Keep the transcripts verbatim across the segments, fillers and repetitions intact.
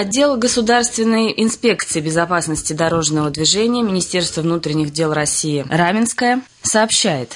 Отдел Государственной инспекции безопасности дорожного движения Министерства внутренних дел России Раменское сообщает.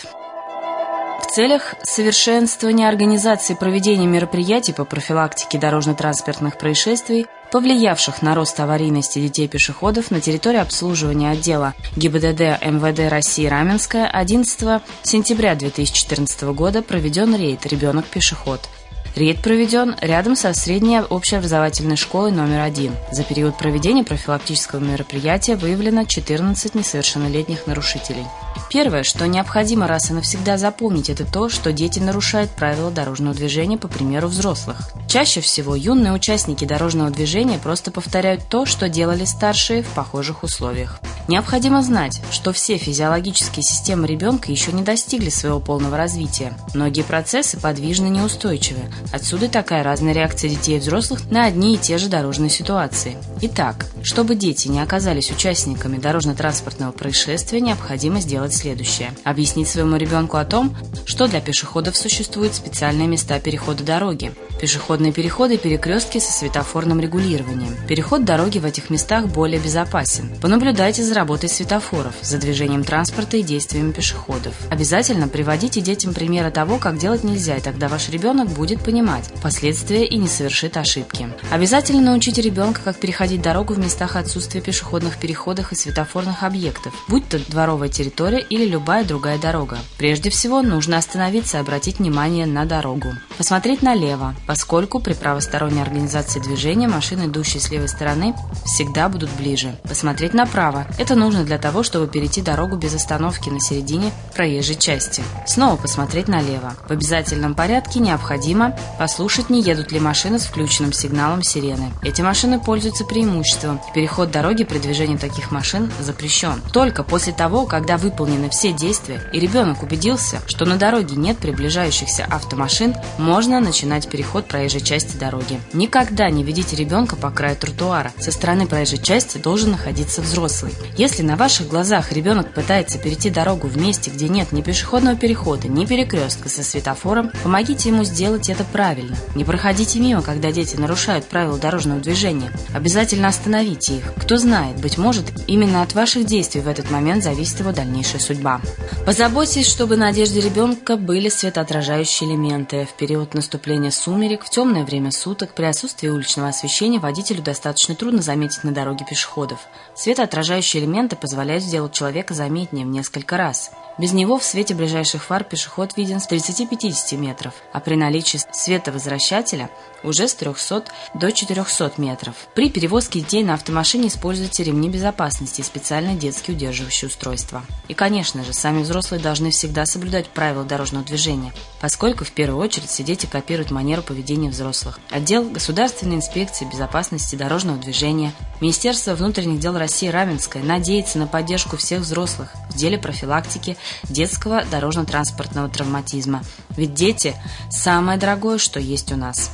В целях совершенствования организации проведения мероприятий по профилактике дорожно-транспортных происшествий, повлиявших на рост аварийности детей-пешеходов, на территории обслуживания отдела ГИБДД эм вэ дэ России Раменское одиннадцатого сентября две тысячи четырнадцатого года проведен рейд «Ребенок-пешеход». Рейд проведен рядом со средней общеобразовательной школой номер один. За период проведения профилактического мероприятия выявлено четырнадцать несовершеннолетних нарушителей. Первое, что необходимо раз и навсегда запомнить, это то, что дети нарушают правила дорожного движения по примеру взрослых. Чаще всего юные участники дорожного движения просто повторяют то, что делали старшие в похожих условиях. Необходимо знать, что все физиологические системы ребенка еще не достигли своего полного развития. Многие процессы подвижны и неустойчивы. Отсюда такая разная реакция детей и взрослых на одни и те же дорожные ситуации. Итак, чтобы дети не оказались участниками дорожно-транспортного происшествия, необходимо сделать следующее. Объяснить своему ребенку о том, что для пешеходов существуют специальные места перехода дороги. Пешеходные переходы и перекрестки со светофорным регулированием. Переход дороги в этих местах более безопасен. Понаблюдайте за работой светофоров, за движением транспорта и действиями пешеходов. Обязательно приводите детям примеры того, как делать нельзя, и тогда ваш ребенок будет понимать последствия и не совершит ошибки. Обязательно научите ребенка, как переходить дорогу в местах отсутствия пешеходных переходов и светофорных объектов, будь то дворовая территория или любая другая дорога. Прежде всего, нужно остановиться и обратить внимание на дорогу. Посмотреть налево, поскольку при правосторонней организации движения машины, идущие с левой стороны, всегда будут ближе. Посмотреть направо. Это нужно для того, чтобы перейти дорогу без остановки на середине проезжей части. Снова посмотреть налево. В обязательном порядке необходимо послушать, не едут ли машины с включенным сигналом сирены. Эти машины пользуются преимуществом. Переход дороги при движении таких машин запрещен. Только после того, когда выполнены все действия и ребенок убедился, что на дороге нет приближающихся автомашин, можно начинать переход проезжей части дороги. Никогда не ведите ребенка по краю тротуара. Со стороны проезжей части должен находиться взрослый. Если на ваших глазах ребенок пытается перейти дорогу в месте, где нет ни пешеходного перехода, ни перекрестка со светофором, помогите ему сделать это правильно. Не проходите мимо, когда дети нарушают правила дорожного движения. Обязательно остановите их. Кто знает, быть может, именно от ваших действий в этот момент зависит его дальнейшая судьба. Позаботьтесь, чтобы на одежде ребенка были светоотражающие элементы. В период наступления сумерек, в темное время суток, при отсутствии уличного освещения водителю достаточно трудно заметить на дороге пешеходов. Светоотражающие элементы позволяют сделать человека заметнее в несколько раз. Без него в свете ближайших фар пешеход виден с тридцати-пятидесяти метров, а при наличии световозвращателя уже с трехсот до четырехсот метров. При перевозке детей на автомашине используйте ремни безопасности и специальные детские удерживающие устройства. И, конечно же, сами взрослые должны всегда соблюдать правила дорожного движения, поскольку в первую очередь все дети копируют манеру поведения взрослых. Отдел Государственной инспекции безопасности дорожного движения Министерства внутренних дел России Раменское надеется на поддержку всех взрослых в деле профилактики детского дорожно-транспортного травматизма. Ведь дети – самое дорогое, что есть у нас.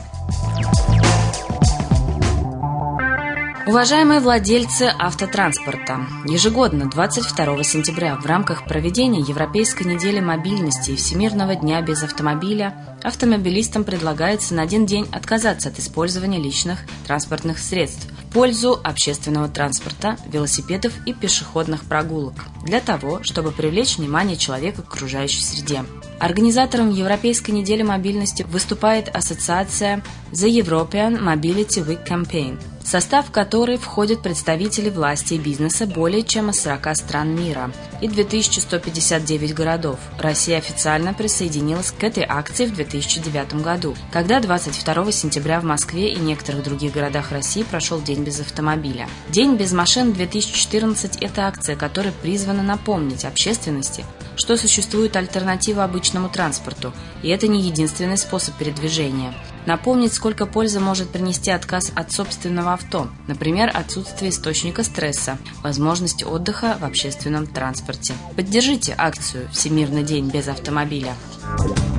Уважаемые владельцы автотранспорта, ежегодно двадцать второго сентября в рамках проведения Европейской недели мобильности и Всемирного дня без автомобиля автомобилистам предлагается на один день отказаться от использования личных транспортных средств в пользу общественного транспорта, велосипедов и пешеходных прогулок, для того, чтобы привлечь внимание человека к окружающей среде. Организатором Европейской недели мобильности выступает ассоциация The European Mobility Week Campaign, в состав которой входят представители власти и бизнеса более чем из сорока стран мира и две тысячи сто пятьдесят девять городов. Россия официально присоединилась к этой акции в две тысячи девятом году, когда двадцать второго сентября в Москве и некоторых других городах России прошел День без автомобиля. День без машин две тысячи четырнадцать – это акция, которая призвана напомнить общественности, что существует альтернатива обычному транспорту, и это не единственный способ передвижения. Напомнить, сколько пользы может принести отказ от собственного авто, например, отсутствие источника стресса, возможность отдыха в общественном транспорте. Поддержите акцию «Всемирный день без автомобиля».